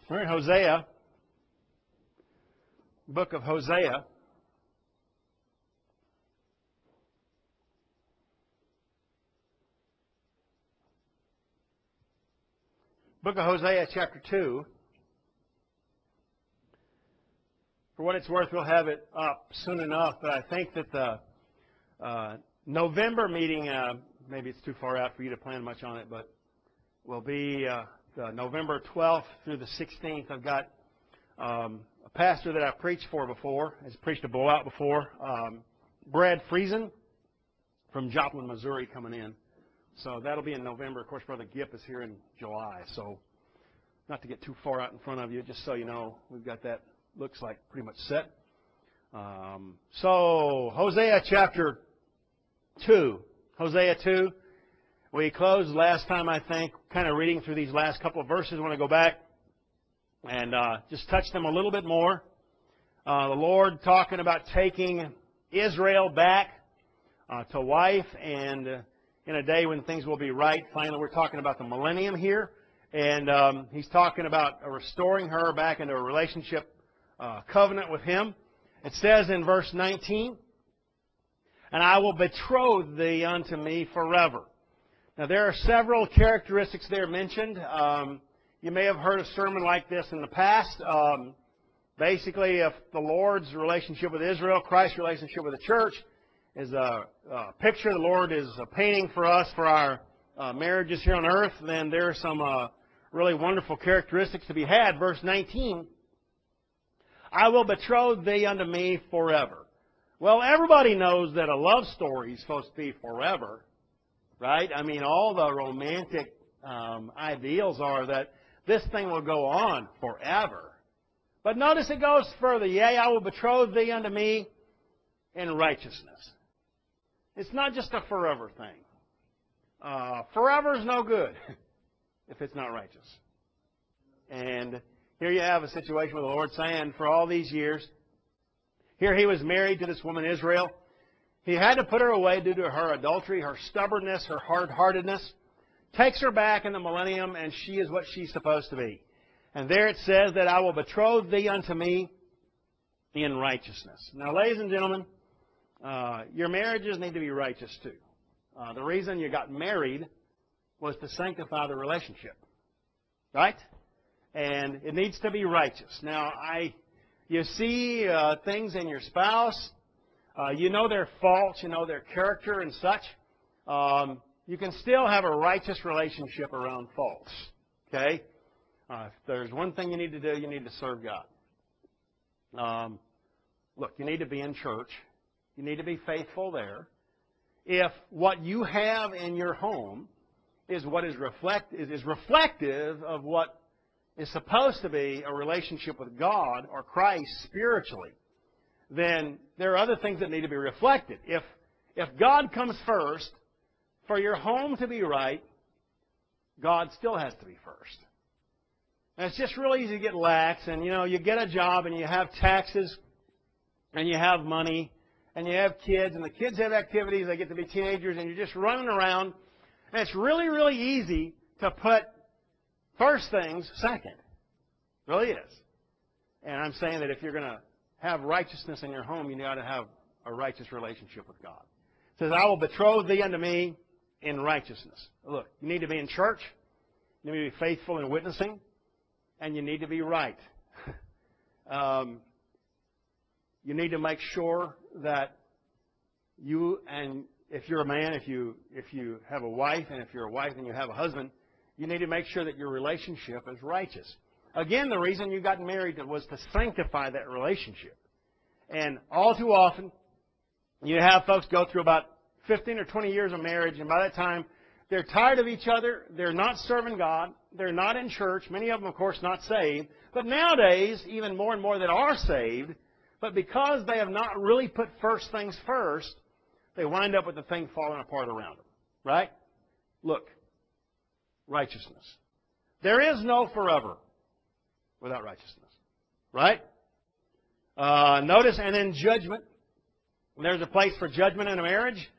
We're in Hosea, book of Hosea. Book of Hosea, chapter 2. For what it's worth, we'll have it up soon enough, but I think that the November meeting, maybe it's too far out for you to plan much on it, but will be the November 12th through the 16th. I've got a pastor that I've preached for before, has preached a blowout before, Brad Friesen from Joplin, Missouri, coming in. So that'll be in November. Of course, Brother Gipp is here in July. So not to get too far out in front of you, just so you know, we've got that, looks like, pretty much set. So Hosea chapter 2. Hosea 2. We closed last time, I think, kind of reading through these last couple of verses. I want to go back and just touch them a little bit more. The Lord talking about taking Israel back to life, and in a day when things will be right. Finally, we're talking about the millennium here. And He's talking about restoring her back into a relationship covenant with Him. It says in verse 19, "And I will betroth thee unto me forever." Now, there are several characteristics there mentioned. You may have heard a sermon like this in the past. Basically, if the Lord's relationship with Israel, Christ's relationship with the church, is a picture the Lord is painting for us for our marriages here on earth, then there are some really wonderful characteristics to be had. Verse 19, "I will betroth thee unto me forever." Well, everybody knows that a love story is supposed to be forever, right? I mean, all the romantic ideals are that this thing will go on forever. But notice it goes further. "Yea, I will betroth thee unto me in righteousness." It's not just a forever thing. Forever is no good if it's not righteous. And here you have a situation with the Lord saying, for all these years, here He was married to this woman Israel. He had to put her away due to her adultery, her stubbornness, her hard-heartedness. Takes her back in the millennium, and she is what she's supposed to be. And there it says that I will betroth thee unto me in righteousness. Now, ladies and gentlemen, your marriages need to be righteous too. The reason you got married was to sanctify the relationship. Right? And it needs to be righteous. Now, you see things in your spouse. You know their faults. You know their character and such. You can still have a righteous relationship around faults. Okay? If there's one thing you need to do, you need to serve God. Look, you need to be in church. You need to be faithful there. If what you have in your home is what is reflective of what is supposed to be a relationship with God or Christ spiritually, then there are other things that need to be reflected. If God comes first, for your home to be right, God still has to be first. And it's just really easy to get lax, and you get a job and you have taxes and you have money and you have kids, and the kids have activities, they get to be teenagers, and you're just running around, and it's really, really easy to put first things second. It really is. And I'm saying that if you're going to have righteousness in your home, you got to have a righteous relationship with God. It says, "I will betroth thee unto me in righteousness." Look, you need to be in church, you need to be faithful in witnessing, and you need to be right. You need to make sure that you, and if you're a man, if you have a wife, and if you're a wife and you have a husband, you need to make sure that your relationship is righteous. Again, the reason you got married was to sanctify that relationship. And all too often, you have folks go through about 15 or 20 years of marriage, and by that time, they're tired of each other, they're not serving God, they're not in church, many of them, of course, not saved. But nowadays, even more and more that are saved, but because they have not really put first things first, they wind up with the thing falling apart around them. Right? Look, righteousness. There is no forever without righteousness. Right? Notice, and then judgment. There's a place for judgment in a marriage.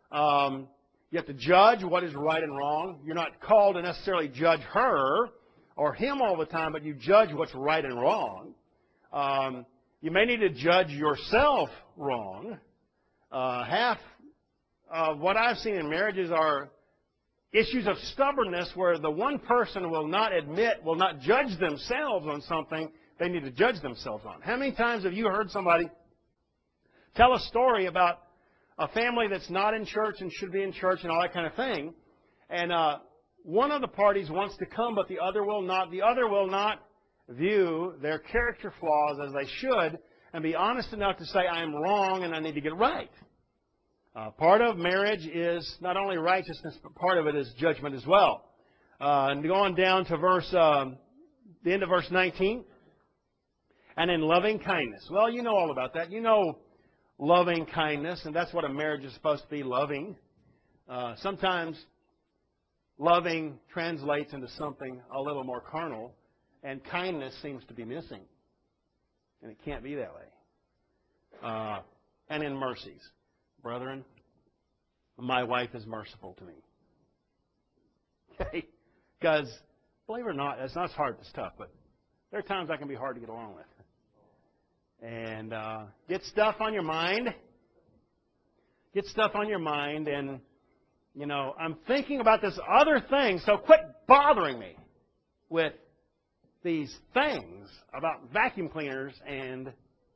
You have to judge what is right and wrong. You're not called to necessarily judge her or him all the time, but you judge what's right and wrong. You may need to judge yourself wrong. Half of what I've seen in marriages are issues of stubbornness where the one person will not judge themselves on something they need to judge themselves on. How many times have you heard somebody tell a story about a family that's not in church and should be in church and all that kind of thing, and one of the parties wants to come, but the other will not. The other will not view their character flaws as they should and be honest enough to say, I am wrong and I need to get right. Part of marriage is not only righteousness, but part of it is judgment as well. And going down to the end of verse 19, and in loving kindness. Well, you know all about that. You know loving kindness, and that's what a marriage is supposed to be, loving. Sometimes loving translates into something a little more carnal, and kindness seems to be missing. And it can't be that way. And in mercies. Brethren, my wife is merciful to me. Okay? Because, believe it or not, it's not as hard as tough, but there are times I can be hard to get along with. And get stuff on your mind. Get stuff on your mind, and, you know, I'm thinking about this other thing, so quit bothering me with these things about vacuum cleaners and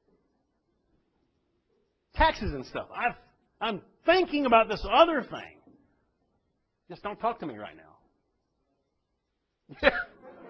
taxes and stuff. I'm thinking about this other thing. Just don't talk to me right now.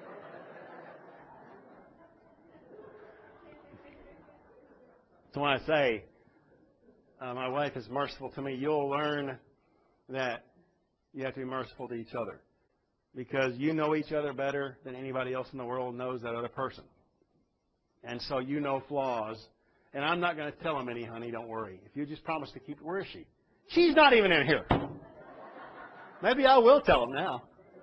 So when I say my wife is merciful to me, you'll learn that you have to be merciful to each other. Because you know each other better than anybody else in the world knows that other person. And so you know flaws. And I'm not going to tell them any, honey, don't worry. If you just promise to keep... Where is she? She's not even in here. Maybe I will tell them now.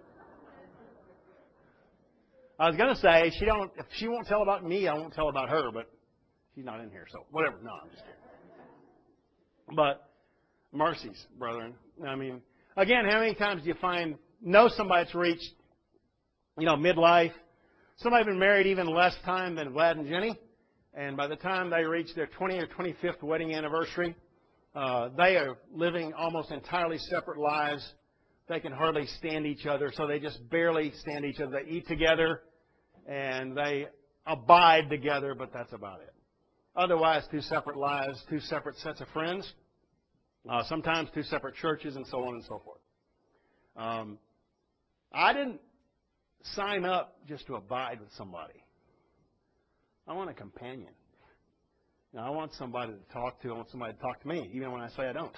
I was going to say, if she won't tell about me, I won't tell about her, but she's not in here, so whatever. No, I'm just kidding. But mercies, brethren. I mean, again, how many times do you know somebody that's reached, midlife? Somebody been married even less time than Vlad and Jenny. And by the time they reach their 20th or 25th wedding anniversary, they are living almost entirely separate lives. They can hardly stand each other, so they just barely stand each other. They eat together, and they abide together, but that's about it. Otherwise, two separate lives, two separate sets of friends, sometimes two separate churches, and so on and so forth. I didn't sign up just to abide with somebody. I want a companion. I want somebody to talk to. I want somebody to talk to me, even when I say I don't.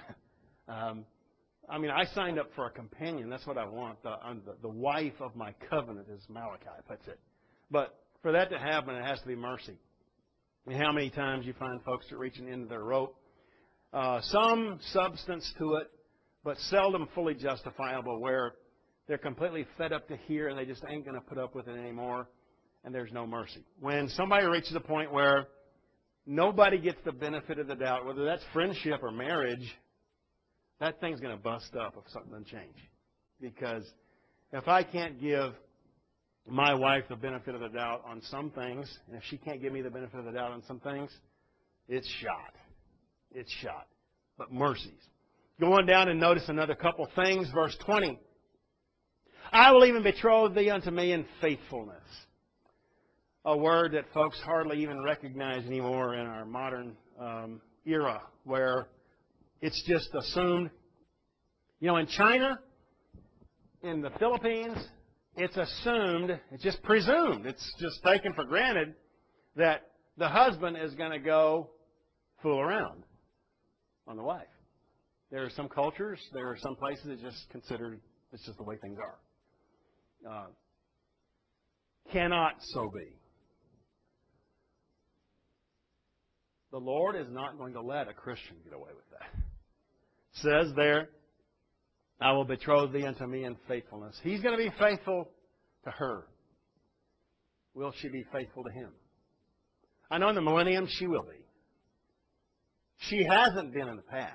I signed up for a companion. That's what I want. The wife of my covenant, as Malachi puts it. But for that to happen, it has to be mercy. And how many times you find folks that reach the end of their rope? Some substance to it, but seldom fully justifiable, where they're completely fed up to here and they just ain't going to put up with it anymore, and there's no mercy. When somebody reaches a point where nobody gets the benefit of the doubt, whether that's friendship or marriage, that thing's going to bust up if something doesn't change. Because if I can't give my wife the benefit of the doubt on some things, and if she can't give me the benefit of the doubt on some things, it's shot. It's shot. But mercies. Go on down and notice another couple things. Verse 20. I will even betroth thee unto me in faithfulness. A word that folks hardly even recognize anymore in our modern era, where it's just assumed. In China, in the Philippines, it's assumed, it's just presumed, it's just taken for granted that the husband is going to go fool around on the wife. There are some cultures, there are some places it's just considered, it's just the way things are. Cannot so be. The Lord is not going to let a Christian get away with that. It says there, I will betroth thee unto me in faithfulness. He's going to be faithful to her. Will she be faithful to him? I know in the millennium she will be. She hasn't been in the past.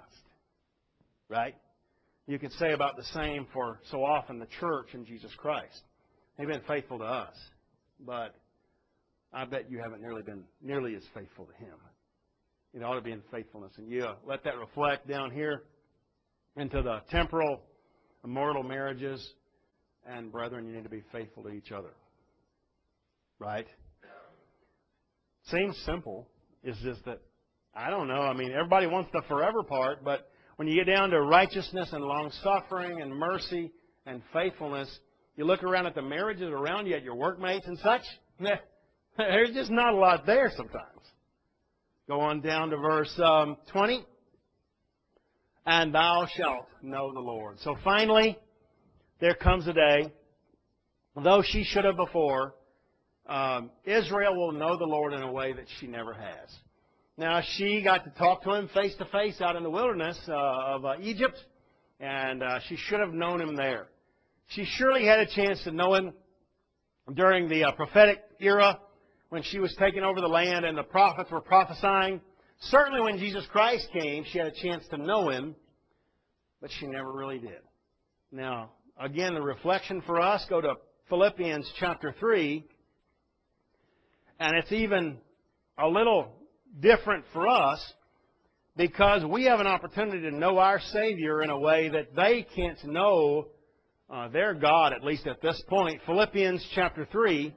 Right? You could say about the same for so often the church and Jesus Christ. He's been faithful to us. But I bet you haven't been nearly as faithful to Him. It ought to be in faithfulness. And you let that reflect down here into the temporal, immortal marriages. And brethren, you need to be faithful to each other. Right? Seems simple. It's just that, I don't know. I mean, everybody wants the forever part, but when you get down to righteousness and long-suffering and mercy and faithfulness, you look around at the marriages around you, at your workmates and such, there's just not a lot there sometimes. Go on down to verse 20. And thou shalt know the Lord. So finally, there comes a day, though she should have before, Israel will know the Lord in a way that she never has. Now, she got to talk to Him face to face out in the wilderness of Egypt, and she should have known Him there. She surely had a chance to know Him during the prophetic era when she was taking over the land and the prophets were prophesying. Certainly when Jesus Christ came, she had a chance to know Him, but she never really did. Now, again, the reflection for us, go to Philippians chapter 3, and it's even a little different for us because we have an opportunity to know our Savior in a way that they can't know their God, at least at this point. Philippians chapter 3.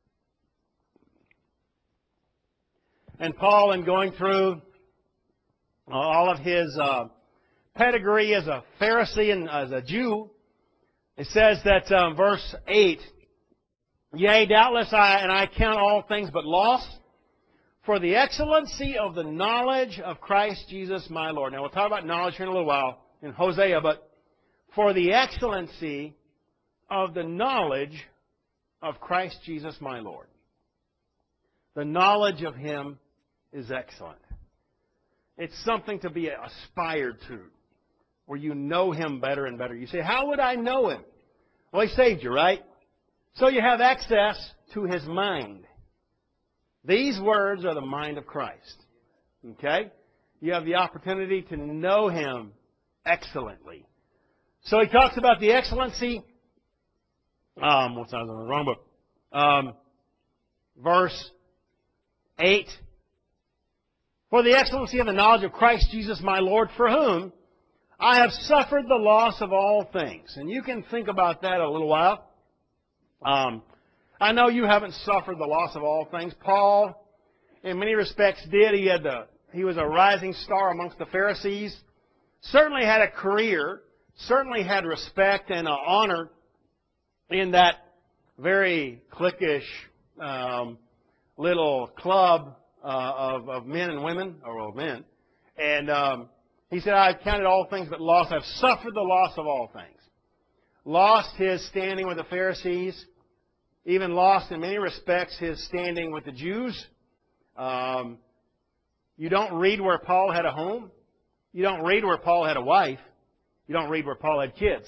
And Paul, in going through all of his pedigree as a Pharisee and as a Jew, it says that verse 8, Yea, doubtless I count all things but loss for the excellency of the knowledge of Christ Jesus my Lord. Now, we'll talk about knowledge here in a little while in Hosea, but for the excellency of the knowledge of Christ Jesus my Lord. The knowledge of Him is excellent. It's something to be aspired to, where you know Him better and better. You say, how would I know Him? Well, He saved you, right? So you have access to His mind. These words are the mind of Christ. Okay? You have the opportunity to know Him excellently. So he talks about the excellency. What's that? The wrong book. Verse 8. For the excellency of the knowledge of Christ Jesus my Lord, for whom I have suffered the loss of all things. And you can think about that a little while. I know you haven't suffered the loss of all things. Paul, in many respects, did. He was a rising star amongst the Pharisees. Certainly had a career. Certainly had respect and honor in that very cliquish little club of men and women, or of men. And he said, I've counted all things but loss. I've suffered the loss of all things. Lost his standing with the Pharisees. Even lost, in many respects, his standing with the Jews. You don't read where Paul had a home. You don't read where Paul had a wife. You don't read where Paul had kids.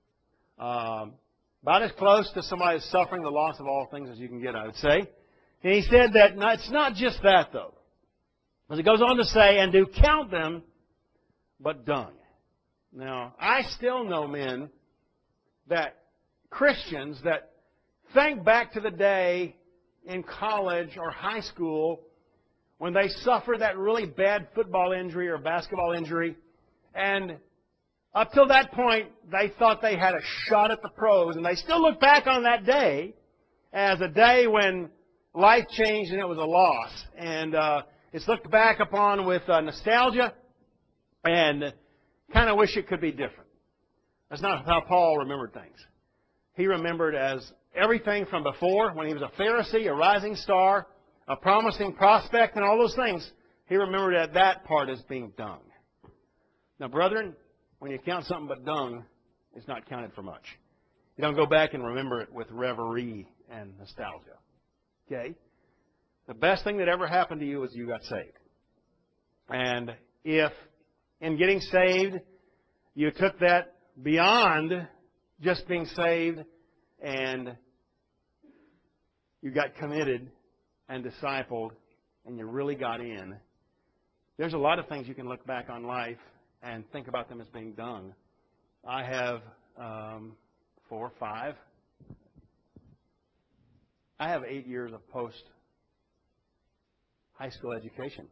About as close to somebody who's suffering the loss of all things as you can get, I would say. And he said that it's not just that, though. As it goes on to say, and do count them, but dung. Now, I still know men, Christians, that think back to the day in college or high school when they suffered that really bad football injury or basketball injury, and up till that point, they thought they had a shot at the pros, and they still look back on that day as a day when life changed and it was a loss. And it's looked back upon with nostalgia and kind of wish it could be different. That's not how Paul remembered things. He remembered as everything from before, when he was a Pharisee, a rising star, a promising prospect, and all those things. He remembered that part as being dung. Now, brethren, when you count something but dung, it's not counted for much. You don't go back and remember it with reverie and nostalgia. Okay? The best thing that ever happened to you was you got saved. And if in getting saved, you took that beyond just being saved and you got committed and discipled and you really got in, there's a lot of things you can look back on life and think about them as being dung. I have 4 or 5 I have 8 years of post-high school education.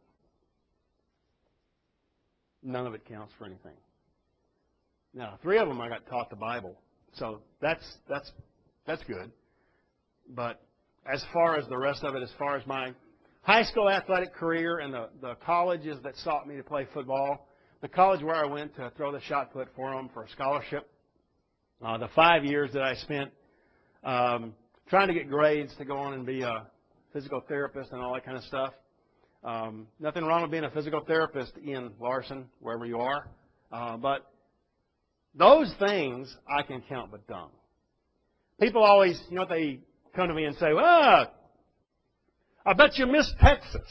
None of it counts for anything. Now, 3 of them I got taught the Bible, so that's good. But as far as the rest of it, as far as my high school athletic career and the colleges that sought me to play football, the college where I went to throw the shot put for them for a scholarship, the 5 years that I spent trying to get grades to go on and be a physical therapist and all that kind of stuff. Nothing wrong with being a physical therapist, Ian Larson, wherever you are. But those things I can count but dung. People always, they come to me and say, well, I bet you missed Texas.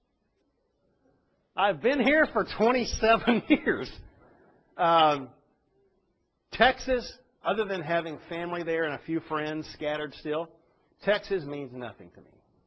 I've been here for 27 years. Texas, other than having family there and a few friends scattered still, Texas means nothing to me.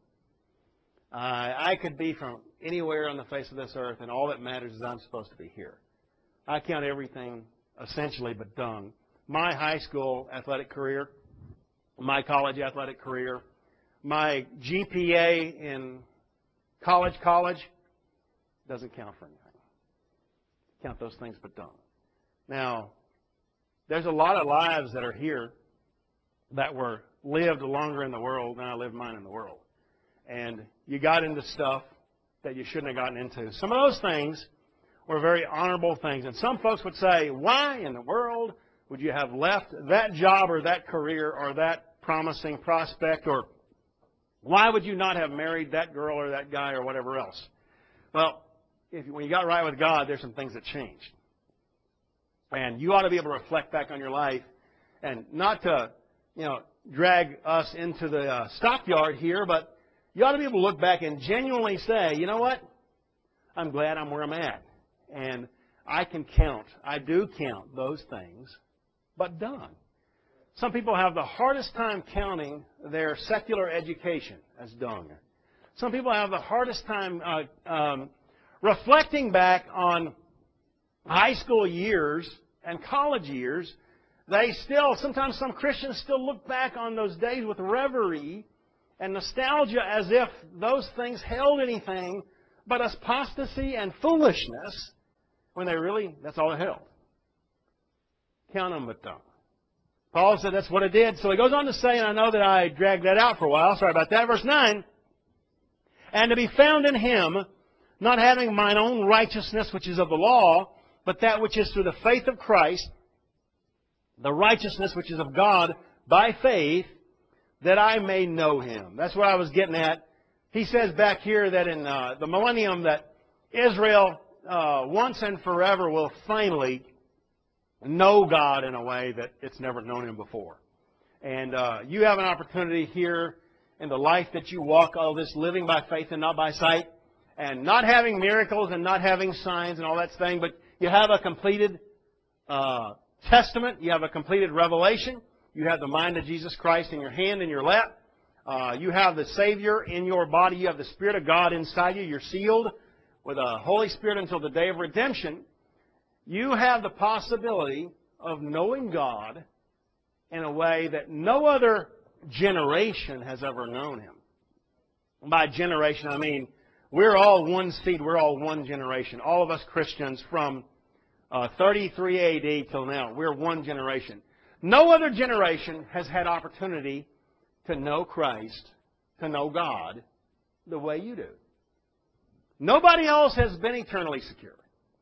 I could be from anywhere on the face of this earth, and all that matters is I'm supposed to be here. I count everything essentially but dung. My high school athletic career, my college athletic career, my GPA in college doesn't count for anything. Count those things but dung. Now, there's a lot of lives that are here that were lived longer in the world than I lived mine in the world. And you got into stuff that you shouldn't have gotten into. Some of those things were very honorable things. And some folks would say, why in the world would you have left that job or that career or that promising prospect, or why would you not have married that girl or that guy or whatever else? Well, when you got right with God, there's some things that changed. And you ought to be able to reflect back on your life and not to, drag us into the stockyard here, but you ought to be able to look back and genuinely say, you know what? I'm glad I'm where I'm at. And I do count those things, but done. Some people have the hardest time counting their secular education as dung. Some people have the hardest time reflecting back on high school years and college years. Sometimes some Christians still look back on those days with reverie and nostalgia as if those things held anything but apostasy and foolishness, when that's all it held. Count them but don't. Paul said that's what it did. So he goes on to say, and I know that I dragged that out for a while, sorry about that, verse 9, and to be found in Him, not having mine own righteousness which is of the law, but that which is through the faith of Christ, the righteousness which is of God by faith, that I may know Him. That's what I was getting at. He says back here that in the millennium that Israel once and forever will finally know God in a way that it's never known Him before. And you have an opportunity here in the life that you walk, all this living by faith and not by sight, and not having miracles and not having signs and all that thing, but you have a completed testament, you have a completed revelation, you have the mind of Jesus Christ in your hand and your lap, you have the Savior in your body, you have the Spirit of God inside you, you're sealed with a Holy Spirit until the day of redemption. You have the possibility of knowing God in a way that no other generation has ever known Him. By generation, I mean we're all one seed, we're all one generation. All of us Christians from 33 A.D. till now, we're one generation. No other generation has had opportunity to know Christ, to know God, the way you do. Nobody else has been eternally secure.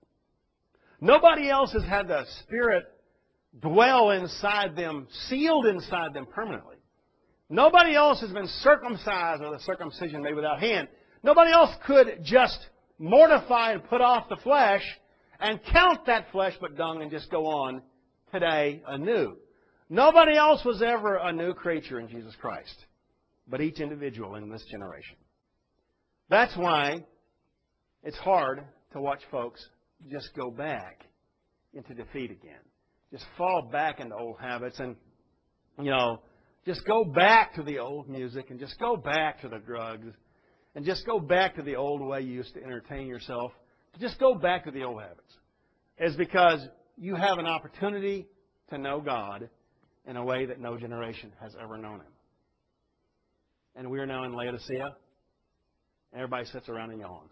Nobody else has had the Spirit dwell inside them, sealed inside them permanently. Nobody else has been circumcised with a circumcision made without hand. Nobody else could just mortify and put off the flesh and count that flesh but dung and just go on today anew. Nobody else was ever a new creature in Jesus Christ, but each individual in this generation. That's why it's hard to watch folks just go back into defeat again. Just fall back into old habits and, just go back to the old music and just go back to the drugs and just go back to the old way you used to entertain yourself. Just go back to the old habits. It's because you have an opportunity to know God in a way that no generation has ever known Him. And we are now in Laodicea. Everybody sits around and yawns.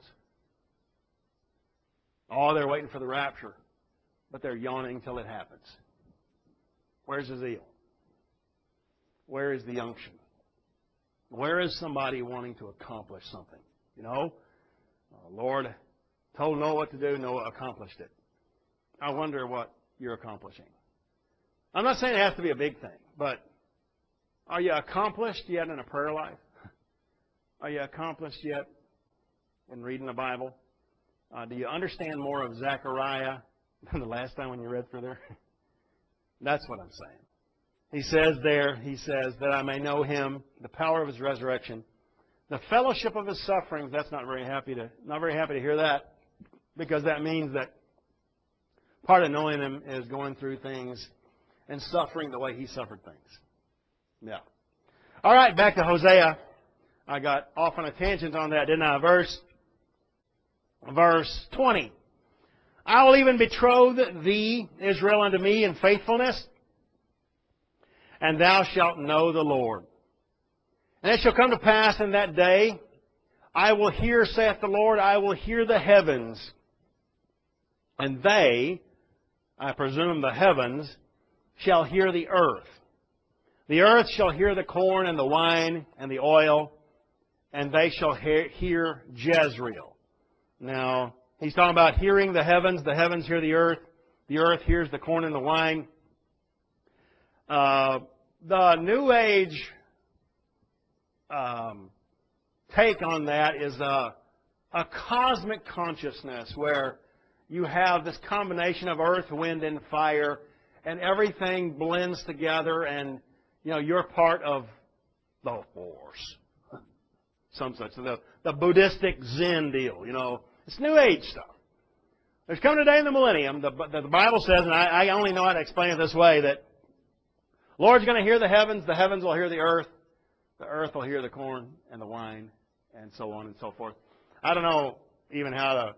Oh, they're waiting for the rapture, but they're yawning until it happens. Where's the zeal? Where is the unction? Where is somebody wanting to accomplish something? You know, Lord told Noah what to do, Noah accomplished it. I wonder what you're accomplishing. I'm not saying it has to be a big thing, but are you accomplished yet in a prayer life? Are you accomplished yet in reading the Bible? Do you understand more of Zechariah than the last time when you read through there? That's what I'm saying. He says that I may know Him, the power of His resurrection, the fellowship of His sufferings. That's not very happy to hear that, because that means that part of knowing Him is going through things and suffering the way He suffered things. Yeah. All right, back to Hosea. I got off on a tangent on that, didn't I? Verse 20. I will even betroth thee, Israel, unto me in faithfulness, and thou shalt know the Lord. And it shall come to pass in that day, I will hear, saith the Lord, I will hear the heavens, and they, I presume the heavens, shall hear the earth. The earth shall hear the corn and the wine and the oil, and they shall hear Jezreel. Now, he's talking about hearing the heavens hear the earth hears the corn and the wine. The New Age take on that is a cosmic consciousness where you have this combination of earth, wind, and fire, and everything blends together, and you're part of the force. Some such, the Buddhistic Zen deal. It's New Age stuff. There's coming a day in the millennium, the Bible says, and I only know how to explain it this way, that Lord's going to hear the heavens will hear the earth will hear the corn and the wine, and so on and so forth. I don't know even how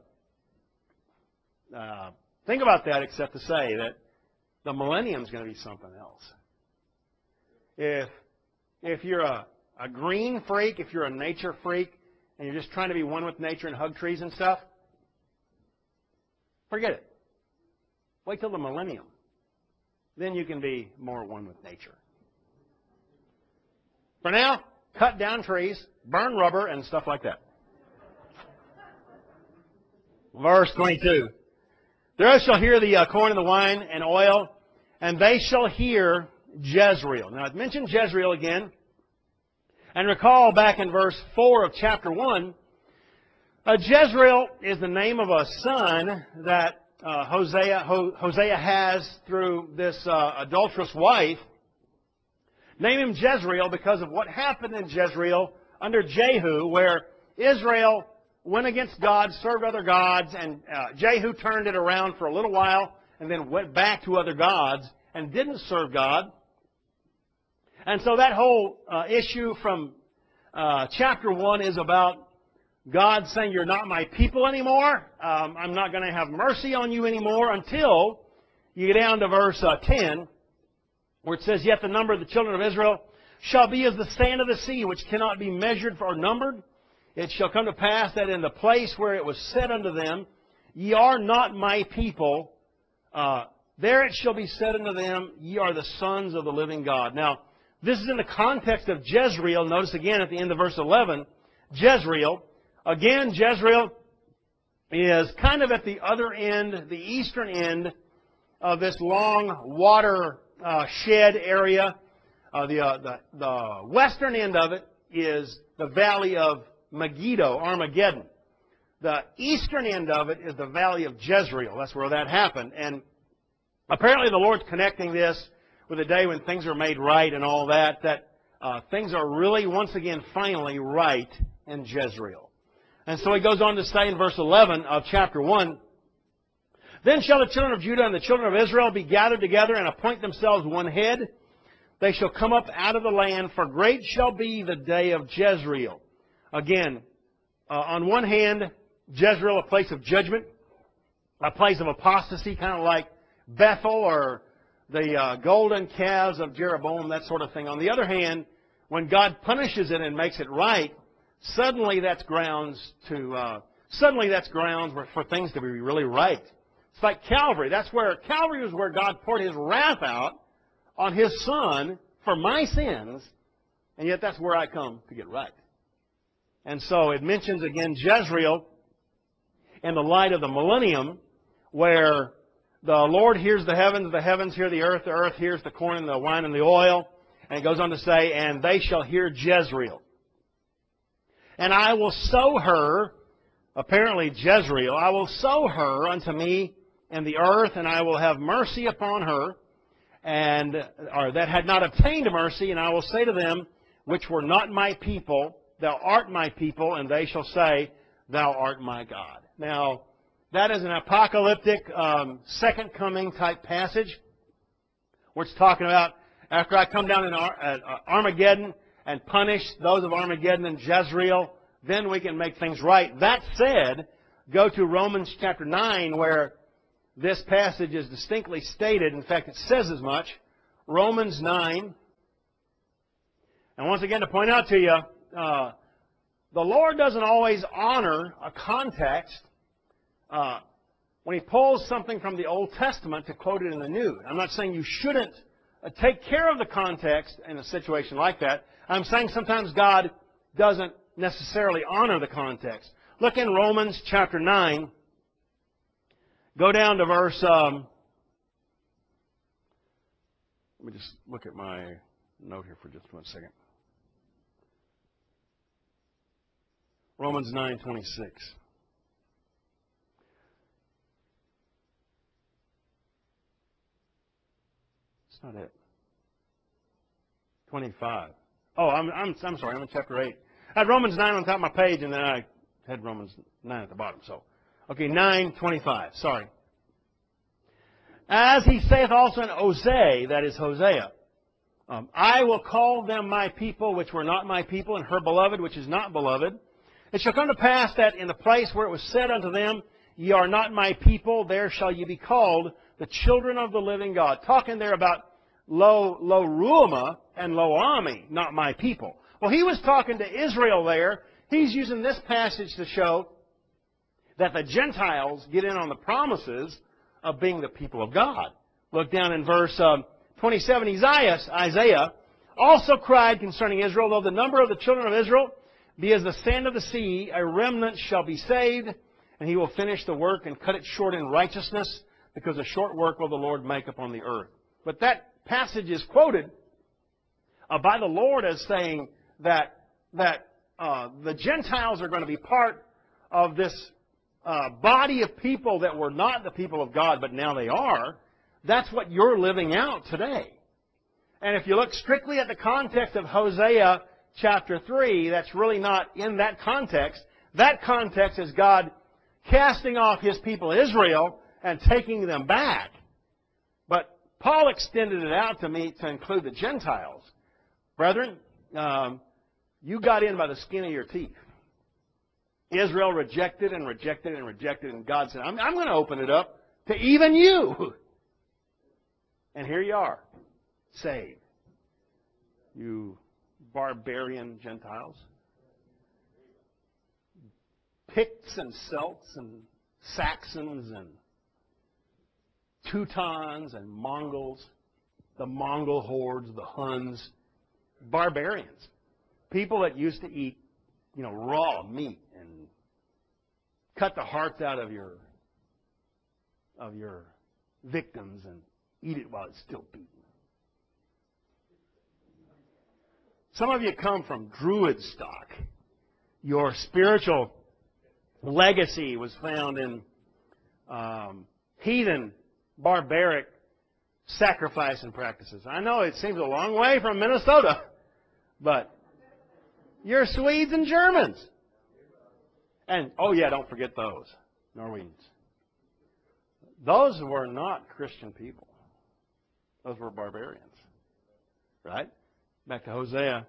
to think about that except to say that the millennium is going to be something else. If you're a green freak, if you're a nature freak, and you're just trying to be one with nature and hug trees and stuff, forget it. Wait till the millennium. Then you can be more one with nature. For now, cut down trees, burn rubber, and stuff like that. Verse 22. The earth shall hear the corn and the wine and oil, and they shall hear Jezreel. Now, I've mentioned Jezreel again. And recall back in verse 4 of chapter 1, Jezreel is the name of a son that Hosea has through this adulterous wife. Name him Jezreel because of what happened in Jezreel under Jehu, where Israel went against God, served other gods, and Jehu turned it around for a little while and then went back to other gods and didn't serve God. And so that whole issue from chapter 1 is about God saying, you're not my people anymore. I'm not going to have mercy on you anymore until you get down to verse 10, where it says, yet the number of the children of Israel shall be as the sand of the sea, which cannot be measured or numbered. It shall come to pass that in the place where it was said unto them, ye are not my people, there it shall be said unto them, ye are the sons of the living God. Now, this is in the context of Jezreel. Notice again at the end of verse 11, Jezreel. Again, Jezreel is kind of at the other end, the eastern end of this long water shed area. The western end of it is the valley of Megiddo, Armageddon. The eastern end of it is the valley of Jezreel. That's where that happened. And apparently the Lord's connecting this with a day when things are made right and all that, things are really, once again, finally right in Jezreel. And so he goes on to say in verse 11 of chapter 1, then shall the children of Judah and the children of Israel be gathered together and appoint themselves one head. They shall come up out of the land, for great shall be the day of Jezreel. Again, on one hand, Jezreel, a place of judgment, a place of apostasy, kind of like Bethel or the golden calves of Jeroboam, that sort of thing. On the other hand, when God punishes it and makes it right, suddenly that's grounds for things to be really right. It's like Calvary. Calvary was where God poured His wrath out on His Son for my sins, and yet that's where I come to get right. And so it mentions again Jezreel in the light of the millennium, where the Lord hears the heavens hear the earth hears the corn and the wine and the oil. And it goes on to say, and they shall hear Jezreel. And I will sow her, apparently Jezreel, I will sow her unto me in the earth, and I will have mercy upon her, or that had not obtained mercy, and I will say to them, which were not my people, thou art my people, and they shall say, thou art my God. Now, that is an apocalyptic second coming type passage, where it's talking about after I come down in Armageddon and punish those of Armageddon and Jezreel, then we can make things right. That said, go to Romans chapter 9, where this passage is distinctly stated. In fact, it says as much. Romans 9. And once again, to point out to you, the Lord doesn't always honor a context when He pulls something from the Old Testament to quote it in the New. I'm not saying you shouldn't take care of the context in a situation like that. I'm saying sometimes God doesn't necessarily honor the context. Look in Romans chapter 9. Go down to verse... let me just look at my note here for just 1 second. Romans 9:26. It's not it. 25. Oh, I'm sorry. I'm in chapter 8. I had Romans 9 on top of my page, and then I had Romans 9 at the bottom. So, okay, 9:25. Sorry. As he saith also in Hosea, that is Hosea, I will call them my people, which were not my people, and her beloved, which is not beloved. It shall come to pass that in the place where it was said unto them, ye are not my people, there shall ye be called the children of the living God. Talking there about Lo Ruhamah and Lo Ami, not my people. Well, he was talking to Israel there. He's using this passage to show that the Gentiles get in on the promises of being the people of God. Look down in verse 27. Isaiah also cried concerning Israel, though the number of the children of Israel be as the sand of the sea, a remnant shall be saved, and He will finish the work and cut it short in righteousness, because a short work will the Lord make upon the earth. But that passage is quoted by the Lord as saying that the Gentiles are going to be part of this body of people that were not the people of God, but now they are. That's what you're living out today. And if you look strictly at the context of Hosea chapter 3, that's really not in that context. That context is God casting off His people Israel and taking them back. But Paul extended it out to include the Gentiles. Brethren, you got in by the skin of your teeth. Israel rejected and rejected and rejected, and God said, I'm going to open it up to even you. And here you are, saved. You barbarian Gentiles. Picts and Celts and Saxons and Teutons and Mongols, the Mongol hordes, the Huns, barbarians. People that used to eat, raw meat and cut the hearts out of your victims and eat it while it's still beaten. Some of you come from Druid stock. Your spiritual legacy was found in heathen, barbaric sacrifice and practices. I know it seems a long way from Minnesota, but you're Swedes and Germans. And, don't forget those, Norwegians. Those were not Christian people. Those were barbarians. Right? Back to Hosea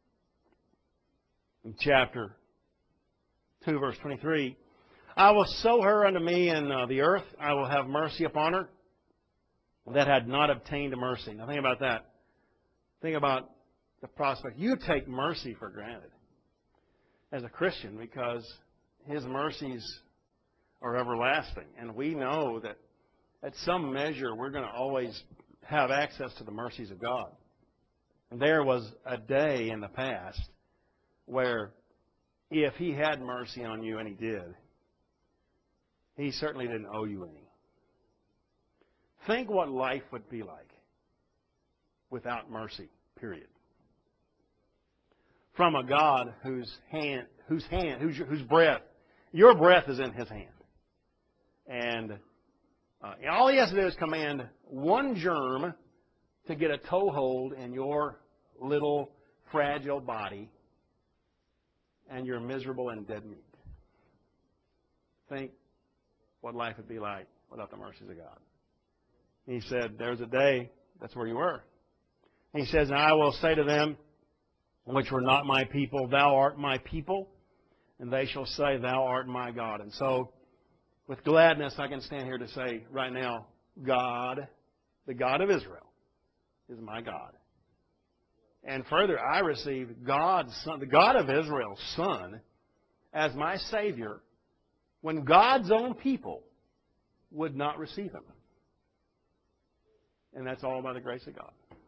in chapter 2, verse 23. I will sow her unto me in the earth. I will have mercy upon her that had not obtained mercy. Now think about that. Think about the prospect. You take mercy for granted as a Christian because His mercies are everlasting. And we know that at some measure we're going to always have access to the mercies of God. And there was a day in the past where if He had mercy on you, and He did, He certainly didn't owe you any. Think what life would be like without mercy, period. From a God whose breath, your breath is in His hand. And all He has to do is command one germ to get a toehold in your little fragile body, and you're miserable and dead meat. Think what life would be like without the mercies of God. He said, there's a day, that's where you were. He says, and I will say to them, which were not my people, thou art my people, and they shall say, thou art my God. And so, with gladness, I can stand here to say right now, God, the God of Israel, is my God. And further, I receive God's Son, the God of Israel's Son, as my Savior, when God's own people would not receive Him. And that's all by the grace of God.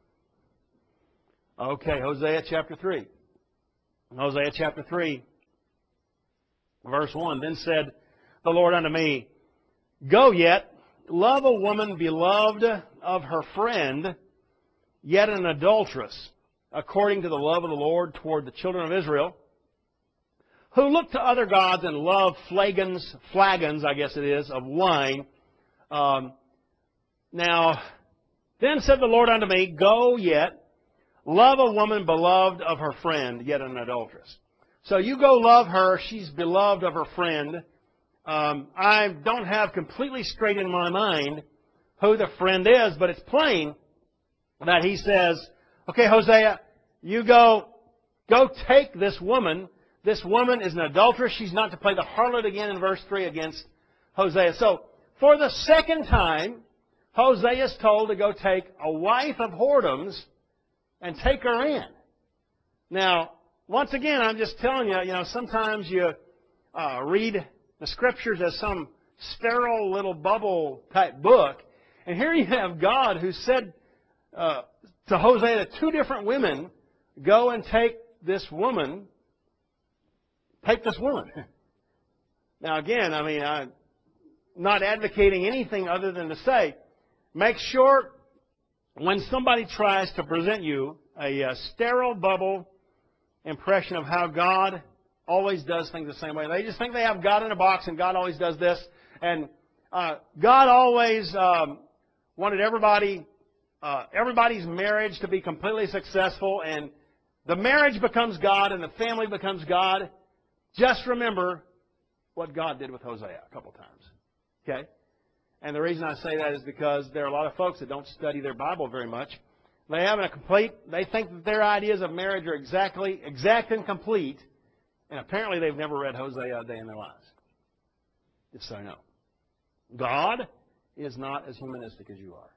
Okay, Hosea chapter 3. Hosea chapter 3, verse 1. Then said the Lord unto me, Go yet, love a woman beloved of her friend, yet an adulteress, according to the love of the Lord toward the children of Israel, who look to other gods and love flagons, I guess it is, of wine. Now, then said the Lord unto me, Go yet, love a woman beloved of her friend, yet an adulteress. So you go love her. She's beloved of her friend. I don't have completely straight in my mind who the friend is, but it's plain that he says, okay, Hosea, you go take this woman. This woman is an adulteress. She's not to play the harlot again in verse 3 against Hosea. So, for the second time, Hosea is told to go take a wife of whoredoms and take her in. Now, once again, I'm just telling you, sometimes you read the Scriptures as some sterile little bubble type book, and here you have God who said to Hosea that two different women, go and take this woman. Take this woman. Now, again, I'm not advocating anything other than to say, make sure when somebody tries to present you a sterile bubble impression of how God always does things the same way. They just think they have God in a box and God always does this. And God always wanted everybody's marriage to be completely successful, and the marriage becomes God and the family becomes God. Just remember what God did with Hosea a couple times. Okay? And the reason I say that is because there are a lot of folks that don't study their Bible very much. They think that their ideas of marriage are exact and complete, and apparently they've never read Hosea a day in their lives. Just so you know. God is not as humanistic as you are.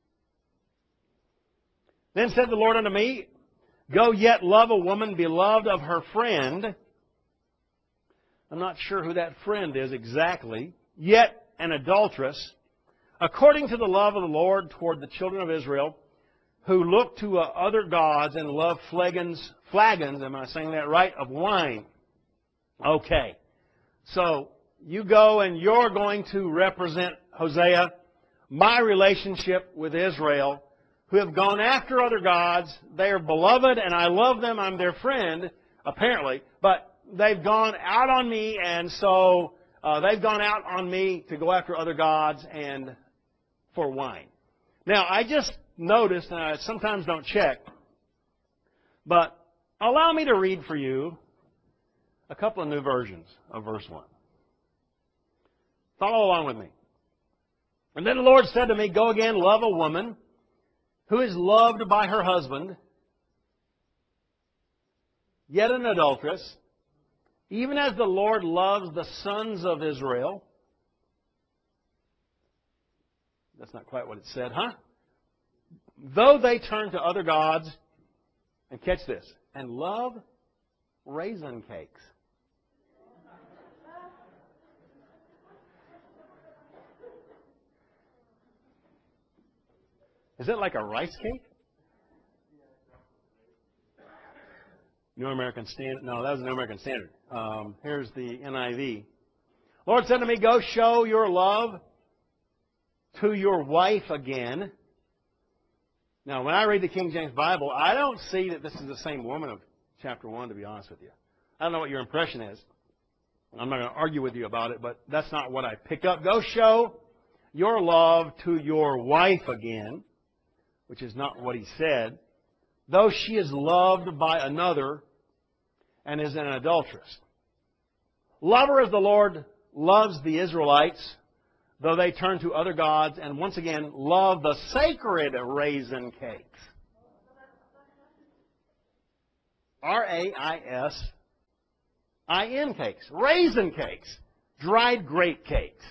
Then said the Lord unto me, Go yet love a woman beloved of her friend. I'm not sure who that friend is exactly. Yet an adulteress, according to the love of the Lord toward the children of Israel, who look to other gods and love flagons, am I saying that right, of wine. Okay. So, you go and you're going to represent, Hosea, my relationship with Israel, who have gone after other gods. They are beloved and I love them. I'm their friend, apparently. But they've gone out on me, and so they've gone out on me to go after other gods and for wine. Now, I just noticed, and I sometimes don't check, but allow me to read for you a couple of new versions of verse 1. Follow along with me. And then the Lord said to me, Go again, love a woman who is loved by her husband, yet an adulteress, even as the Lord loves the sons of Israel. That's not quite what it said, huh? Though they turn to other gods And catch this. And love raisin cakes. Is it like a rice cake? New American Standard. No, that was the New American Standard. Here's the NIV. Lord said to me, go show your love to your wife again. Now, when I read the King James Bible, I don't see that this is the same woman of chapter 1, to be honest with you. I don't know what your impression is. I'm not going to argue with you about it, but that's not what I pick up. Go show your love to your wife again, which is not what he said, though she is loved by another and is an adulteress. Love her as the Lord loves the Israelites, though they turn to other gods, and once again, love the sacred raisin cakes. R-A-I-S-I-N cakes. Raisin cakes. Dried grape cakes.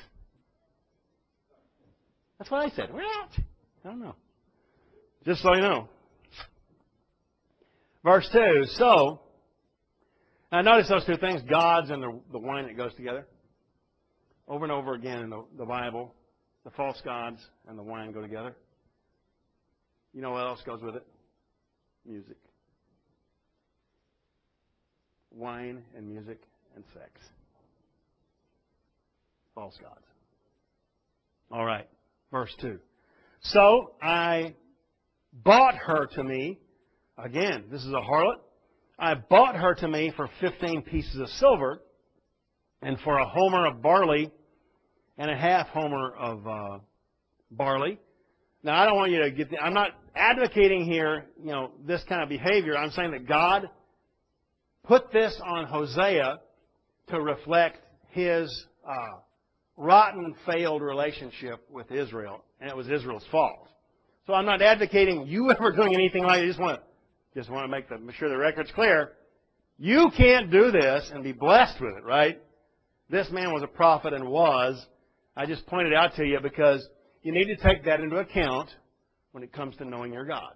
That's what I said. What? I don't know. Just so you know. Verse 2. So, now notice those two things, gods and the wine that goes together. Over and over again in the Bible, the false gods and the wine go together. You know what else goes with it? Music. Wine and music and sex. False gods. All right. Verse 2. So I bought her to me. Again, this is a harlot. I bought her to me for 15 pieces of silver and for a homer of barley and a half homer of barley. Now, I don't want you to get I'm not advocating here, this kind of behavior. I'm saying that God put this on Hosea to reflect his rotten, failed relationship with Israel, and it was Israel's fault. So I'm not advocating you ever doing anything like that. I just want to make sure the record's clear. You can't do this and be blessed with it, right? This man was a prophet and was. I just pointed out to you because you need to take that into account when it comes to knowing your God.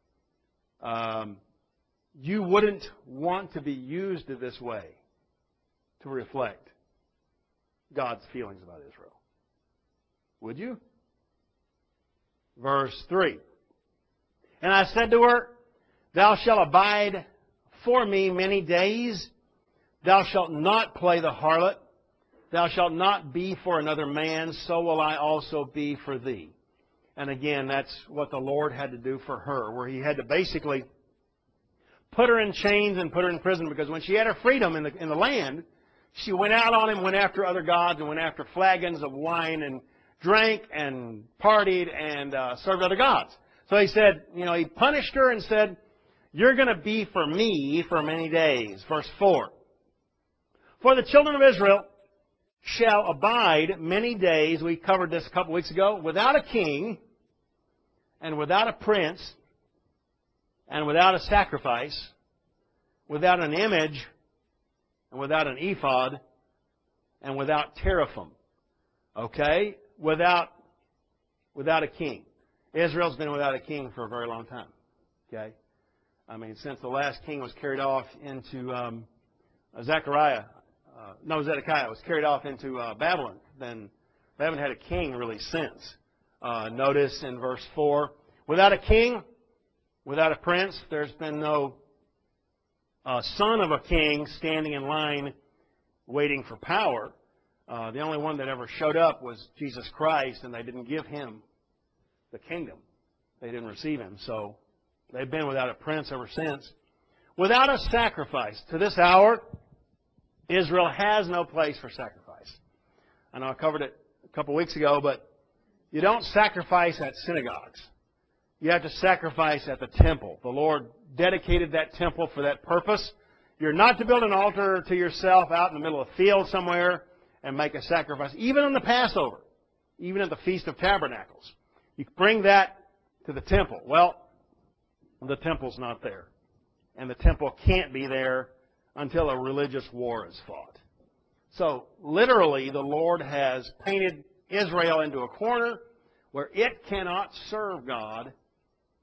You wouldn't want to be used this way to reflect God's feelings about Israel. Would you? Verse 3. And I said to her, thou shalt abide for me many days. Thou shalt not play the harlot. Thou shalt not be for another man. So will I also be for thee. And again, that's what the Lord had to do for her, where he had to basically put her in chains and put her in prison, because when she had her freedom in the land, she went out on him, went after other gods, and went after flagons of wine and drank and partied and served other gods. So he said, he punished her and said, you're going to be for me for many days. Verse 4. For the children of Israel shall abide many days, we covered this a couple weeks ago, without a king and without a prince and without a sacrifice, without an image and without an ephod and without teraphim. Okay? Without a king. Israel's been without a king for a very long time. Okay? Since the last king was carried off into Zedekiah was carried off into Babylon, then they haven't had a king really since. Notice in verse 4, without a king, without a prince, there's been no son of a king standing in line waiting for power. The only one that ever showed up was Jesus Christ, and they didn't give him the kingdom. They didn't receive him. So they've been without a prince ever since. Without a sacrifice. To this hour, Israel has no place for sacrifice. I know I covered it a couple weeks ago, but you don't sacrifice at synagogues. You have to sacrifice at the temple. The Lord dedicated that temple for that purpose. You're not to build an altar to yourself out in the middle of a field somewhere and make a sacrifice. Even on the Passover, even at the Feast of Tabernacles, you bring that to the temple. Well, the temple's not there. And the temple can't be there until a religious war is fought. So, literally, the Lord has painted Israel into a corner where it cannot serve God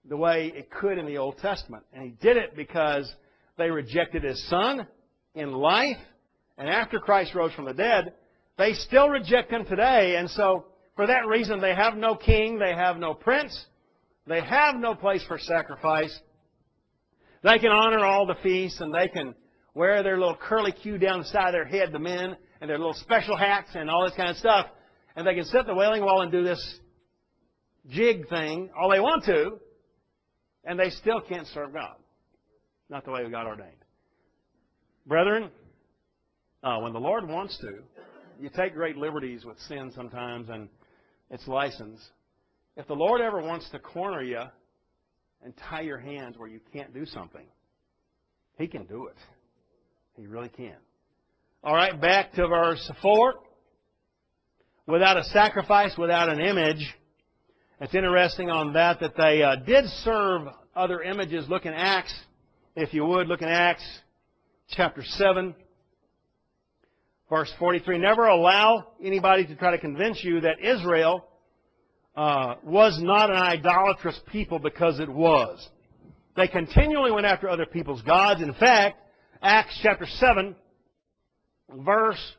the way it could in the Old Testament. And He did it because they rejected His Son in life, and after Christ rose from the dead, they still reject Him today. And so, for that reason, they have no king, they have no prince, they have no place for sacrifice. They can honor all the feasts, and they can wear their little curly Q down the side of their head, the men, and their little special hats and all this kind of stuff. And they can sit at the Wailing Wall and do this jig thing all they want to, and they still can't serve God. Not the way God ordained. Brethren, when the Lord wants to, you take great liberties with sin sometimes and its license. If the Lord ever wants to corner you and tie your hands where you can't do something, He can do it. He really can. All right, back to verse 4. Without a sacrifice, without an image. It's interesting on that they did serve other images. Look in Acts, if you would. Look in Acts chapter 7, verse 43. Never allow anybody to try to convince you that Israel was not an idolatrous people, because it was. They continually went after other people's gods. In fact, Acts chapter 7, verse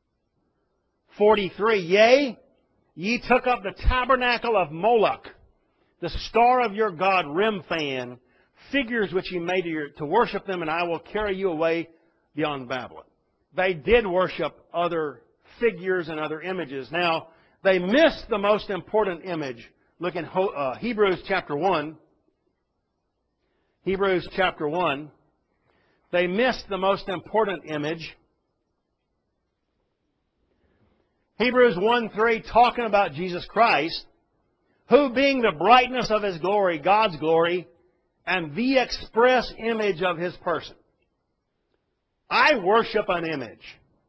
43. Yea, ye took up the tabernacle of Moloch, the star of your god Remphan, figures which ye made to worship them, and I will carry you away beyond Babylon. They did worship other figures and other images. Now, they missed the most important image. Look in Hebrews chapter 1. Hebrews chapter 1. They missed the most important image. Hebrews 1:3, talking about Jesus Christ, who being the brightness of His glory, God's glory, and the express image of His person. I worship an image.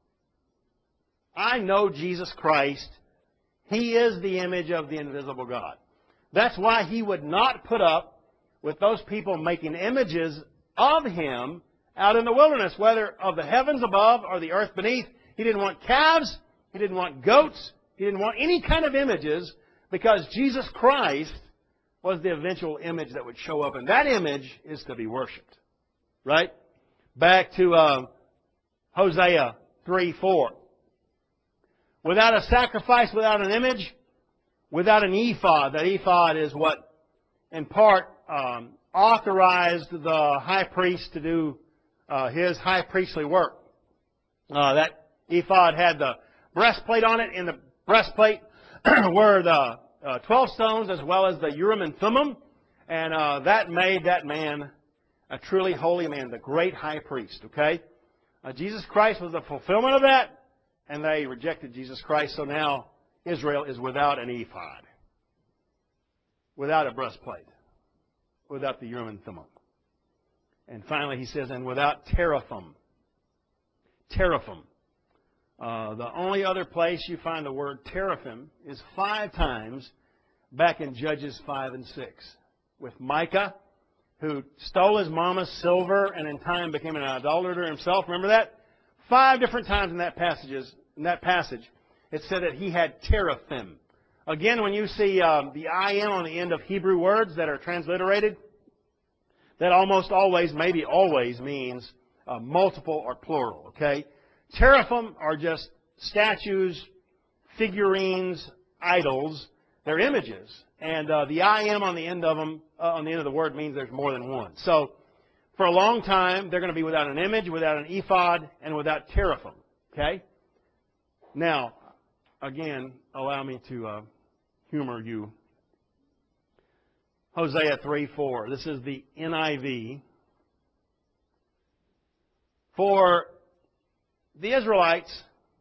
I know Jesus Christ. He is the image of the invisible God. That's why He would not put up with those people making images of Him out in the wilderness, whether of the heavens above or the earth beneath. He didn't want calves. He didn't want goats. He didn't want any kind of images, because Jesus Christ was the eventual image that would show up. And that image is to be worshipped. Right? Back to Hosea 3:4. Without a sacrifice, without an image, without an ephod. That ephod is what, in part, authorized the high priest to do his high priestly work. That ephod had the breastplate on it. In the breastplate were the 12 stones, as well as the Urim and Thummim. And that made that man a truly holy man, the great high priest. Okay? Jesus Christ was the fulfillment of that, and they rejected Jesus Christ. So now Israel is without an ephod, without a breastplate, without the Urim and Thummim. And finally he says, and without teraphim. Teraphim. The only other place you find the word teraphim is 5 times back in Judges 5 and 6. With Micah, who stole his mama's silver and in time became an idolater himself. Remember that? 5 different times in that passage, it said that he had teraphim. Again, when you see the I-M on the end of Hebrew words that are transliterated, that almost always, maybe always, means multiple or plural. Okay? Teraphim are just statues, figurines, idols. They're images. And the I-M on the end of them, on the end of the word, means there's more than one. So, for a long time, they're going to be without an image, without an ephod, and without teraphim. Okay? Now, again, allow me to humor you. Hosea 3:4. This is the NIV. For the Israelites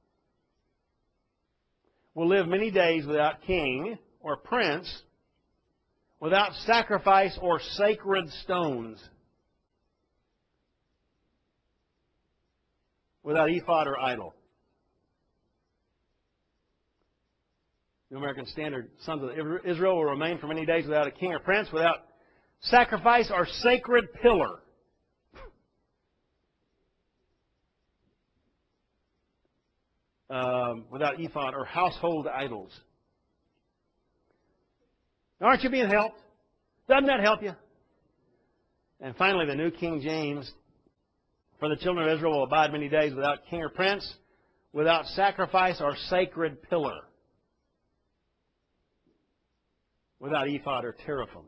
will live many days without king or prince, without sacrifice or sacred stones, without ephod or idol. New American Standard, sons of Israel will remain for many days without a king or prince, without sacrifice or sacred pillar. Without ephod or household idols. Aren't you being helped? Doesn't that help you? And finally, the New King James, for the children of Israel will abide many days without king or prince, without sacrifice or sacred pillar, without ephod or teraphim.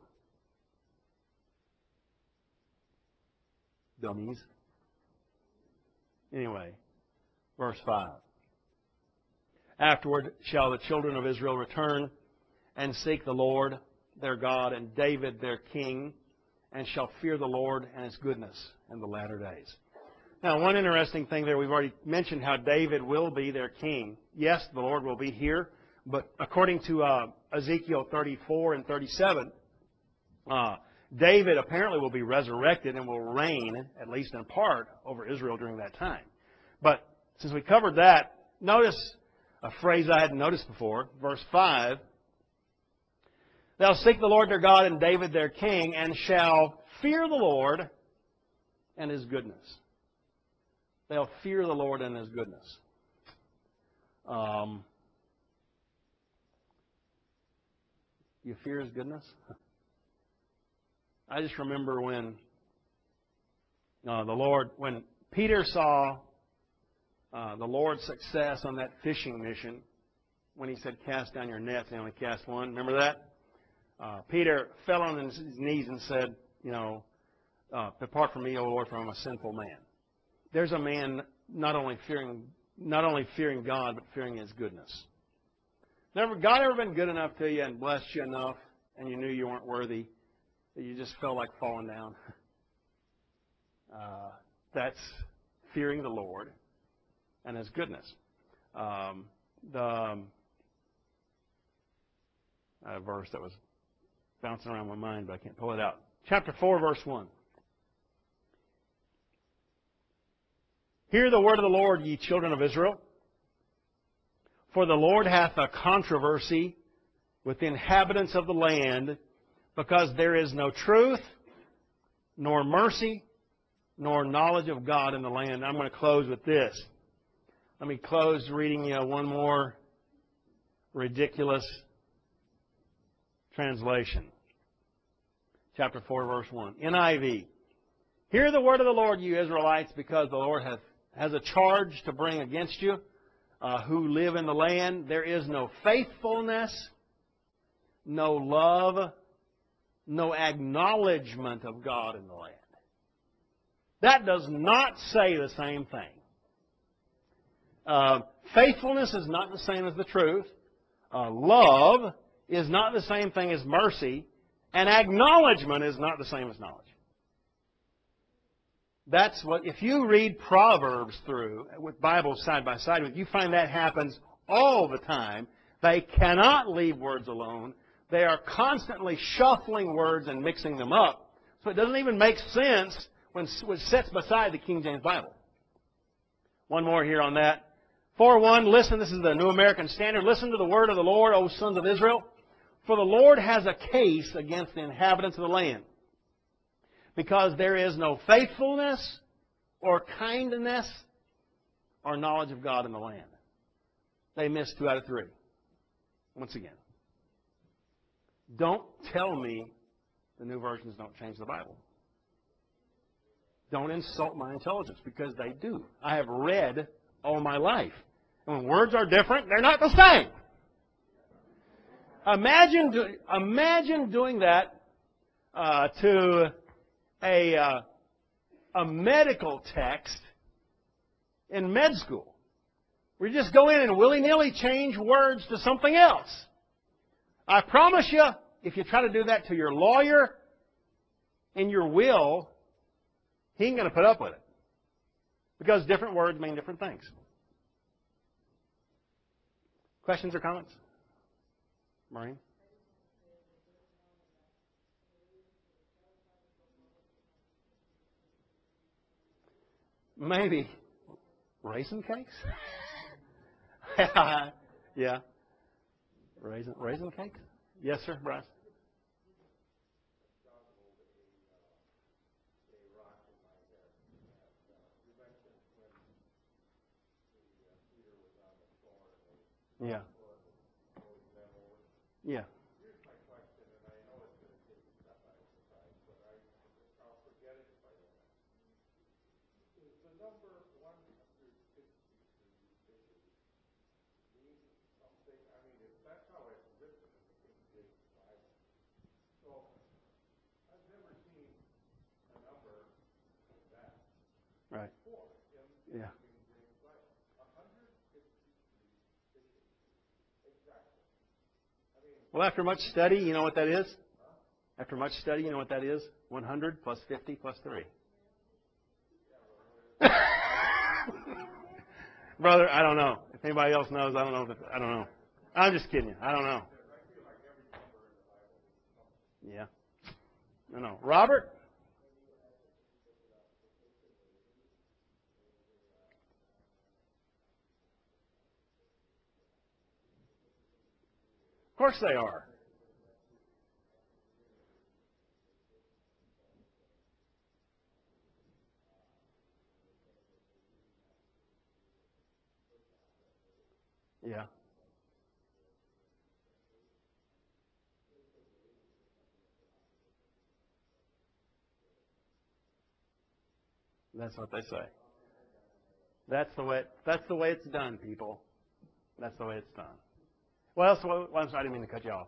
Dummies. Anyway, verse 5. Afterward shall the children of Israel return and seek the Lord their God and David their king, and shall fear the Lord and His goodness in the latter days. Now, one interesting thing there, we've already mentioned how David will be their king. Yes, the Lord will be here, but according to Ezekiel 34 and 37, David apparently will be resurrected and will reign, at least in part, over Israel during that time. But since we covered that, notice a phrase I hadn't noticed before, verse 5. They'll seek the Lord their God and David their king, and shall fear the Lord and His goodness. They'll fear the Lord and His goodness. You fear His goodness? I just remember when when Peter saw the Lord's success on that fishing mission, when He said, "Cast down your nets," they only cast one. Remember that? Peter fell on his knees and said, "Depart from me, O Lord, for I'm a sinful man." There's a man not only fearing God, but fearing His goodness. God ever been good enough to you and blessed you enough, and you knew you weren't worthy, that you just felt like falling down? That's fearing the Lord and His goodness. The verse that was bouncing around my mind, but I can't pull it out. Chapter 4, verse 1. Hear the word of the Lord, ye children of Israel. For the Lord hath a controversy with the inhabitants of the land, because there is no truth, nor mercy, nor knowledge of God in the land. I'm going to close with this. Let me close reading one more ridiculous translation. Chapter 4, verse 1. NIV. Hear the word of the Lord, you Israelites, because the Lord has a charge to bring against you who live in the land. There is no faithfulness, no love, no acknowledgement of God in the land. That does not say the same thing. Faithfulness is not the same as the truth. Love is not the same thing as mercy. And acknowledgement is not the same as knowledge. That's what, if you read Proverbs through, with Bibles side by side, you find that happens all the time. They cannot leave words alone. They are constantly shuffling words and mixing them up. So it doesn't even make sense when it sits beside the King James Bible. One more here on that. 4:1, listen, this is the New American Standard. Listen to the word of the Lord, O sons of Israel. For the Lord has a case against the inhabitants of the land, because there is no faithfulness or kindness or knowledge of God in the land. They missed 2 out of 3. Once again. Don't tell me the new versions don't change the Bible. Don't insult my intelligence, because they do. I have read all my life. And when words are different, they're not the same. Imagine doing that to a medical text in med school. We just go in and willy-nilly change words to something else. I promise you, if you try to do that to your lawyer in your will, he ain't going to put up with it. Because different words mean different things. Questions or comments? Maureen? Maybe raisin cakes? Yeah. Raisin cakes? Yes, sir, Bryce. Yeah. Yeah. Right. Yeah. Well, after much study, you know what that is? After much study, you know what that is? 100 plus 50 plus 3. Brother, I don't know. If anybody else knows, I don't know. I don't know. I'm just kidding you. I don't know. Yeah. I know. Robert? Of course they are. Yeah. That's what they say. That's the way it's done, people. That's the way it's done. Well, I'm sorry, I didn't mean to cut you off.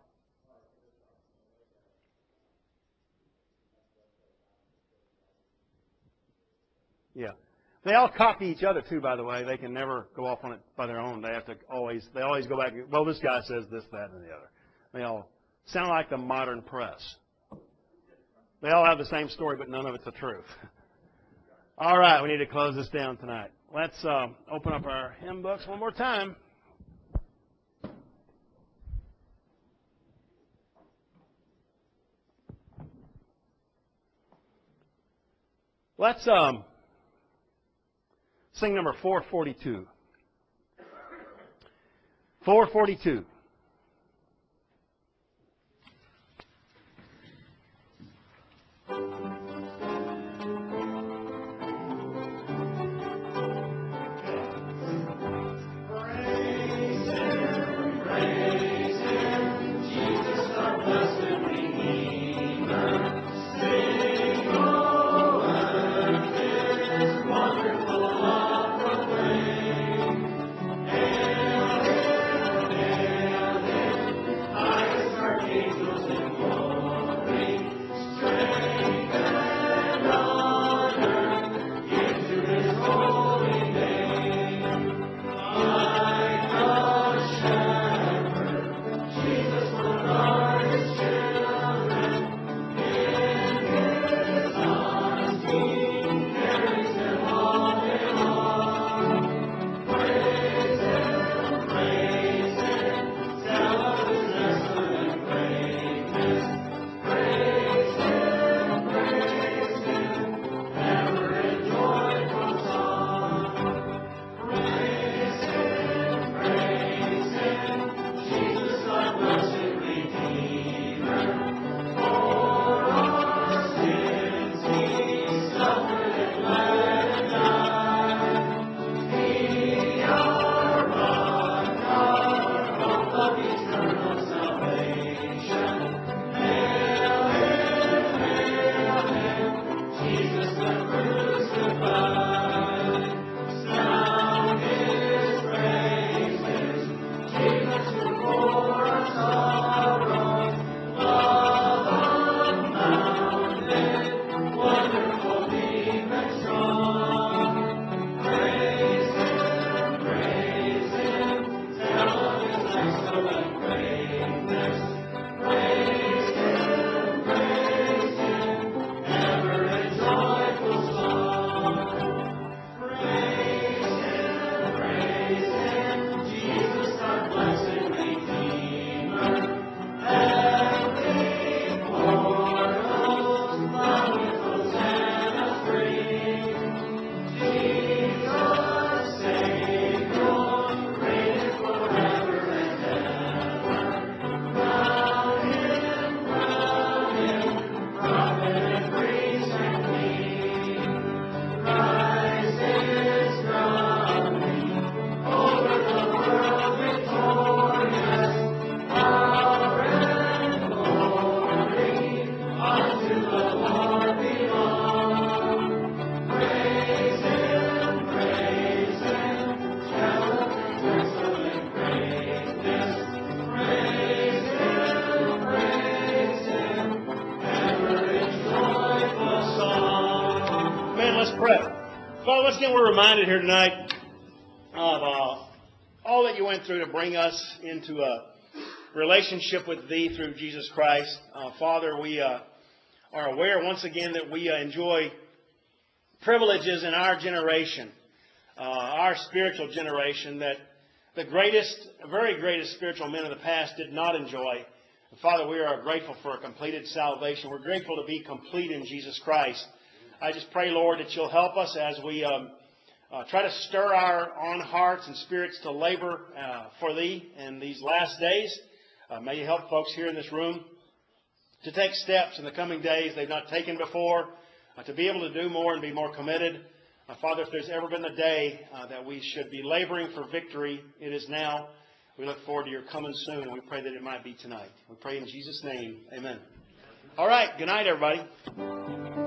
Yeah. They all copy each other too, by the way. They can never go off on it by their own. They have to they always go back, well, this guy says this, that, and the other. They all sound like the modern press. They all have the same story, but none of it's the truth. All right, we need to close this down tonight. Let's open up our hymn books one more time. Let's sing number 442. 442. once again, we're reminded here tonight of all that you went through to bring us into a relationship with Thee through Jesus Christ. Father, we are aware once again that we enjoy privileges in our generation, our spiritual generation, that the very greatest spiritual men of the past did not enjoy. Father, we are grateful for a completed salvation. We're grateful to be complete in Jesus Christ. I just pray, Lord, that You'll help us as we try to stir our own hearts and spirits to labor for Thee in these last days. May You help folks here in this room to take steps in the coming days they've not taken before, to be able to do more and be more committed. Father, if there's ever been a day that we should be laboring for victory, it is now. We look forward to Your coming soon, and we pray that it might be tonight. We pray in Jesus' name. Amen. All right. Good night, everybody.